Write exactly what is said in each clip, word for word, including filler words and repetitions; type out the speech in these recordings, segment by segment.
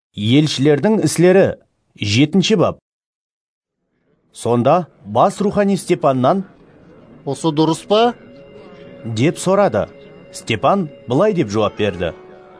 Елшілердің істері жетінші бап. Сонда бас рухани Степаннан: «Осы дұрыс па?» деп сұрады. Степан былай деп жауап берді: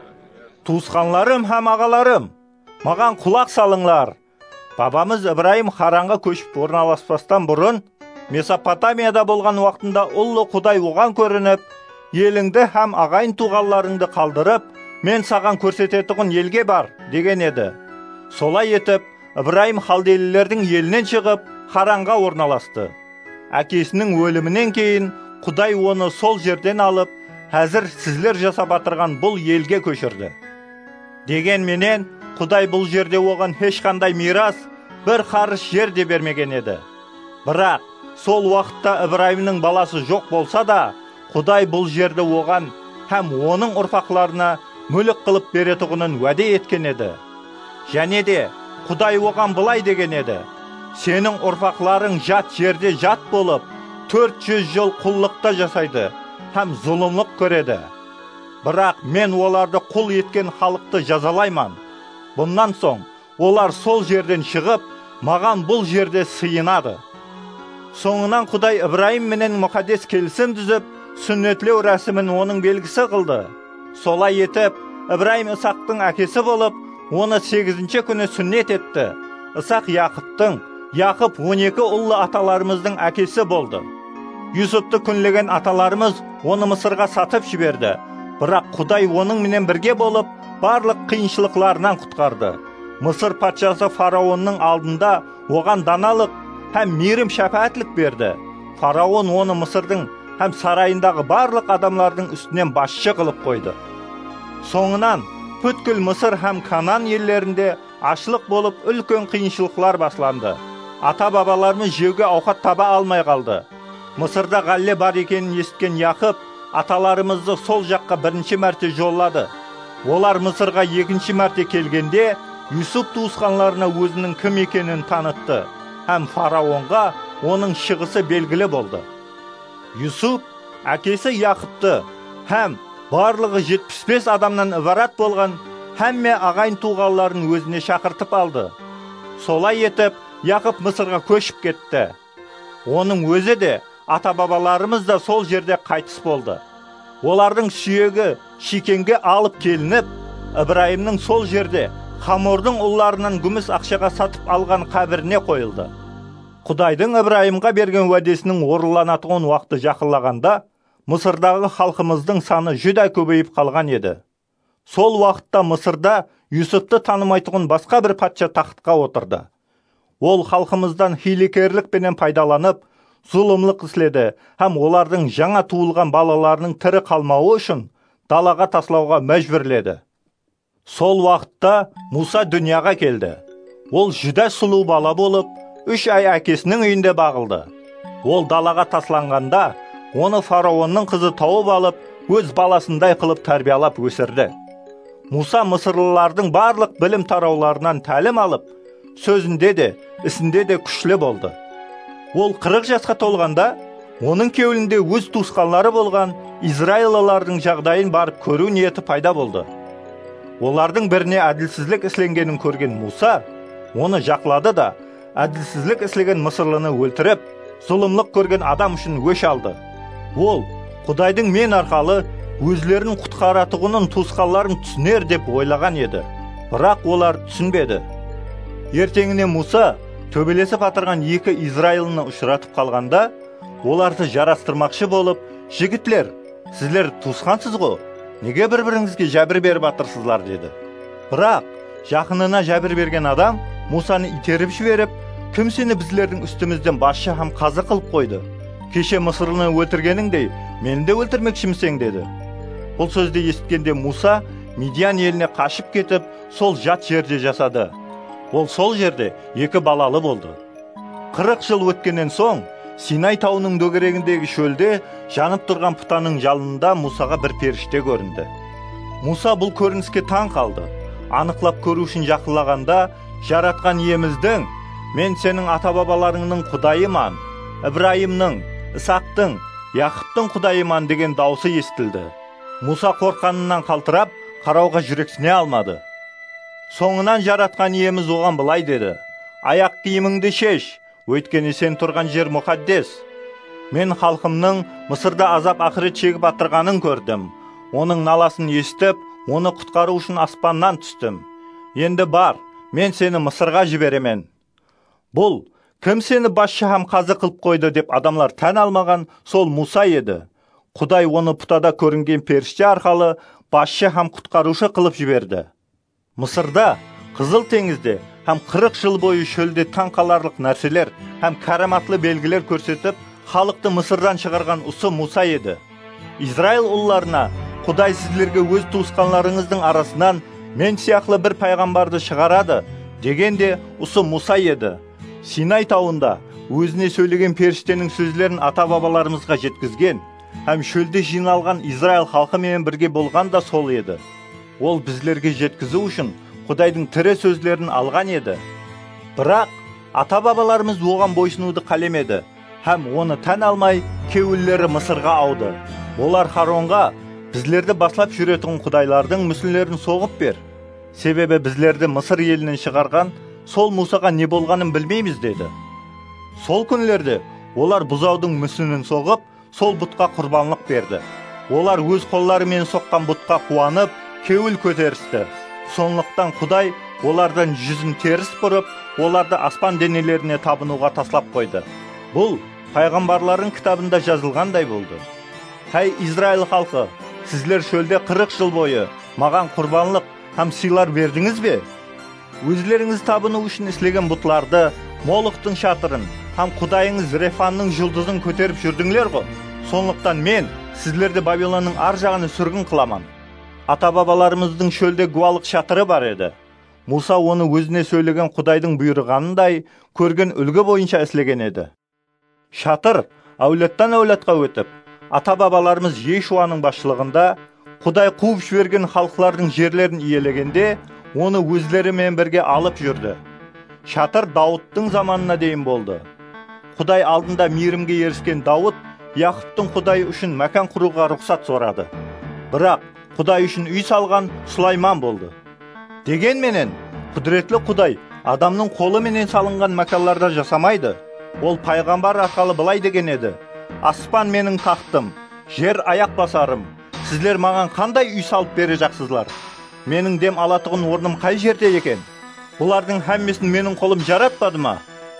«Туысқанларым һәм ағаларым, маған құлақ салыңлар. Бабамыз Ибраим Харанға көшіп орналаспастан бұрын, Месопотамияда болған уақытында ұлы Құдай оған көрініп, еліңді һәм ағайын туғанларыңды қалдырып, мен саған көрсететұғын елге бар деген еді. Солай етіп, Ибраим халделілердің елінен шығып, Харанға орналасты. Әкесінің өлімінен кейін Құдай оны сол жерден алып, әзір сізлер жасап атырған бұл елге көшірді. Дегенменен, Құдай бұл жерде оған ешқандай мирас, бір қарыс жер де бермеген еді. Бірақ, сол уақытта Ибраимның баласы жоқ болса да, Құдай бұл жерді оған һәм оның ұрпақларына мүлік қылып беретұғынын уәде еткен еді. Және де, Құдай оған былай деген еді: сенің ұрпақларың жат жерде жат болып, төрт жүз жыл құллықта жасайды, һәм зұлымлық көреді. Бірақ мен оларды құл еткен халықты жазалайман. Бұнан соң, олар сол жерден шығып, маған бұл жерде сыйынады. Соңынан Құдай Ибраим менен мұқаддес келісім түзіп, сүннетлеу рәсімін оның белгісі қылды. Солай етіп, Ибраим Исақтың әкесі болып, оны сегізінші күні сүннет етті. Исақ Яқыптың, Яқып он екі ұлы аталарымыздың әкесі болды. Юсупты күнлеген аталарымыз оны Мысырға сатып жіберді. Бірақ Құдай оның менен бірге болып, барлық қиыншылықларынан құтқарды. Мысыр патшасы фараонның алдында оған даналық һәм мейірім шәфәәтлік берді. Фараон оны Мысырдың һәм сарайындағы барлық адамлардың үстінен басшы қылып қойды. Соңынан бүткіл Мысыр һәм Канан елдерінде ашлық болып үлкен қиыншылықлар басланды. Ата-бабаларымыз жеуге ауқат таба алмай қалды. Мысырда ғалле бар екенін естіген Яқып аталарымызды сол жаққа бірінші мәрте жоллады. Олар Мысырға екінші мәрте келгенде Юсуп туысқанларына өзінің кім екенін танытты, һәм фараонға оның шығысы белгілі болды. Юсуп әкесі Яқыпты һәм барлығы жетпіс бес адамнан ібарат болған һәмме ағайын туғанларын өзіне шақыртып алды. Солай етіп, Яқып Мысырға көшіп кетті. Оның өзі де, ата-бабаларымыз да сол жерде қайтыс болды. Олардың сүйегі Шикемге алып келініп, Ибраимның сол жерде Хамордың ұлларынан күміс ақшаға сатып алған қабіріне қойылды. Құдайдың Ибраимға берген уәдесінің орындалатұғын уақыты жақындағанда, Мысырдағы халқымыздың саны жүдә көбейіп қалған еді. Сол уақытта Мысырда Юсупты танымайтұғын басқа бір патша тақтқа отырды. Ол халқымыздан хилекерлікпенен пайдаланып, зұлымлық істеді һәм олардың жаңа туылған балаларының тірі қалмауы үшін далаға таслауға мәжбүрледі. Сол уақытта Муса дүнияға келді. Ол жүдә сұлу бала болып, үш ай әкесінің үйінде бағылды. Ол далаға тасланғанда, оны фараонның қызы тауып алып, өз баласындай қылып тәрбиялап өсірді. Муса мысырлылардың барлық білім тарауларынан тәлім алып, сөзінде де, ісінде де күшлі болды. Ол қырық жасқа толғанда, оның кеуілінде өз туысқанлары болған Израилалардың жағдайын барып көру ниеті пайда болды. Олардың біріне әділсізлік ісленгенін көрген Муса, оны жақлады да, әділсізлік ісілген мысырлыны өлтіріп, зұлымлық көрген адам үшін өш алды. Ол, Құдайдың мен арқалы өзлерін құтқаратұғынын туысқанларын түсінер деп ойлаған еді. Бірақ олар түсінбеді. Ертеңіне Муса төбелесіп атырған екі Израилыны ұшыратып қалғанда, оларды жарастырмақшы болып: «Жігітлер, сіздер туысқансыз ғой, неге бір-біріңізге жәбір беріп атырсызлар?» деді. Бірақ жақынына жәбір берген адам Мусаны итеріп жіберіп: «Кім сені біздердің үстімізден басшы һәм қазы қылып қойды? Кеше Мысырлыны өлтіргеніңдей, мені де өлтірмекшімсің?» деді. Бұл сөзді естігенде Муса Мидиян еліне қашып кетіп, сол жат жерде жасады. Ол сол жерде екі балалы болды. Қырық жыл өткеннен соң, Синай тауының дөңгелегіндегі шөлде жанып тұрған пұтаның жалынында Мусаға бір періште көрінді. Муса бұл көрініске таң қалды. Анықлап көру үшін жақындағанда, жаратқан иеміздің: «Мен сенің ата-бабаларыңның Құдайыман, Ибраимның, Исақтың, Яқыптың Құдайыман» деген даусы естілді. Муса қорққанынан қалтырап, қарауға жүрексіне алмады. Соңынан жаратқан иеміз оған былай деді: аяқ киіміңді шеш, өйткені сен тұрған жер мұқаддес. Мен халқымның Мысырда азап ақырет шегіп атырғанын көрдім. Оның наласын естіп, оны құтқару үшін аспаннан түстім. Енді бар, мен сені Мысырға жіберемен. Бұл кім сені басшы һәм қазы қылып қойды деп адамлар тән алмаған сол Муса еді. Құдай оны пұтада көрінген періште арқалы басшы һәм құтқарушы қылып жіберді. Мысырда, Қызыл теңізде һәм қырық жыл бойы шөлде таң қаларлық нәрселер һәм караматлы белгілер көрсетіп, халықты Мысырдан шығарған осы Муса еді. Израиль ұлларына: Құдай сіздерге өз туысқанларыңыздың арасынан мен сияқлы бір пайғамбарды шығарады дегенде осы Муса еді. Синай тауында өзіне сөйлеген періштенің сөздерін ата-бабаларымызға жеткізген һәм шөлде жиналған Израиль халқымен бірге болған да сол еді. Ол біздерге жеткізу үшін Құдайдың тірі сөздерін алған еді. Бірақ ата-бабаларымыз оған бойсынуды қалемеді һәм оны тән алмай кеуіллері Мысырға ауды. Олар Харонға: біздерді баслап жүретін құдайлардың мүсіндерін соғып бер. Себебі біздерді Мысыр елінен шығарған сол Мусаға не болғанын білмейміз деді. Сол күнлерде олар бұзаудың мүсінін соғып, сол бұтқа құрбанлық берді. Олар өз қолдарымен соққан бұтқа қуанып, кеуіл көтерісті. Сондықтан Құдай олардан жүзін теріс бұрып, оларды аспан денелеріне табынуға таслап қойды. Бұл пайғамбарлардың кітабында жазылғандай болды. Хәй Израиль халқы, сіздер шөлде қырық жыл бойы маған құрбанлық һәм сыйлар бердіңіз бе? Өзлеріңіз табыну үшін істеген бұтларды, Молықтың шатырын һәм Құдайыңыз Рефанның жұлдызын көтеріп жүрдіңлер ғой. Сондықтан мен сіздерді Бабилонның ар жағына сүргін қыламан. Ата-бабаларымыздың шөлде гуалық шатыры бар еді. Муса оны өзіне сөйлеген Құдайдың бұйырғанындай көрген үлгі бойынша істеген еді. Шатыр әулеттен әулетқа өтіп, ата-бабаларымыз Ешуаның басшылығында Құдай қуып жіберген халқылардың жерлерін иелегенде, оны өзлерімен бірге алып жүрді. Шатыр Дауыттың заманына дейін болды. Құдай алдында мейірімге еріскен Дауыт Яқыптың Құдай үшін мәкан құруға рұқсат сұрады. Бірақ Құдай үшін үй салған Сулайман болды. Дегенменен, құдіретлі Құдай адамның қолы менен салынған мәкалларда жасамайды. Ол пайғамбар арқылы былай деген еді: аспан менің тақтым, жер аяқ басарым. Сіздер маған қандай үй салып бере жақсызлар? Менің дем алатығын орным қай жерде екен? Бұлардың әммесін менің қолым жаратпады ма?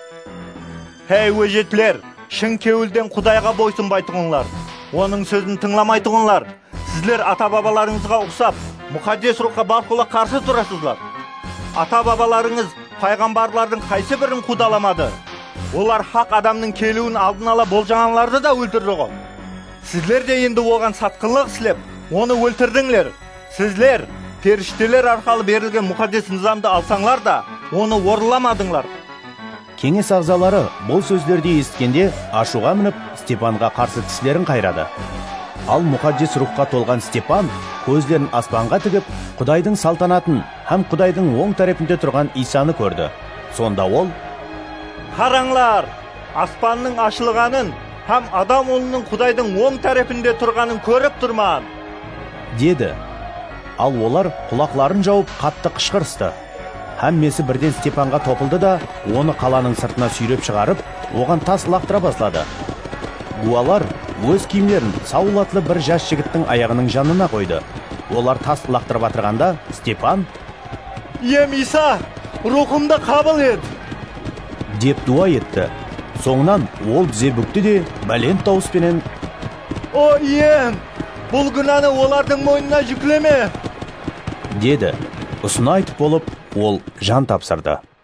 Хей өжетлер, шын кеуілден Құдайға бойсынбайтығынлар, оның сөзін тыңламайтығынлар. Сіздер ата-бабаларыңызға ұқсап, мұқаддес рухқа барқыла қарсы тұрасызлар. Ата-бабаларыңыз пайғамбарлардың қайсы бірін қудаламады. Олар хақ адамның келуін алдын ала болжағанларды да өлтірді ғой. Сіздер де енді оған сатқынлық істеп, оны өлтірдіңлер. Сіздер періштелер арқылы берілген мұқаддес низамды алсаңлар да, оны орыламадыңлар. Кеңес ағзалары бұл сөздерді естігенде ашуға мініп, Степанға қарсы тістерін қайрады. Ал мұқаддес рухқа толған Степан көздерін аспанға тігіп, Құдайдың салтанатын һәм Құдайдың оң тарапында тұрған Исаны көрді. Сонда ол: қараңлар, аспанның ашылғанын һәм адам ұлының Құдайдың оң тарапында тұрғанын көріп тұрман, деді. Ал олар құлақларын жауып қатты қышқырысты. Әммесі бірден Степанға топылды да, оны қаланың сыртына сүйреп шығарып, оған тас лақтыра бастады. Гуалар өз киімдерін Саул атлы бір жас жігіттің аяғының жанына қойды. Олар тас лақтырып атырғанда, Степан: «Ием Иса, рухымды қабыл ет!» деп дуа етті. Соңынан ол тізе бүкті де бәлен дауыспенен: «О ием, бұл күнәні олардың мойнына жүктеме!» деді. Осыны айтып болып, ол жан тапсырды.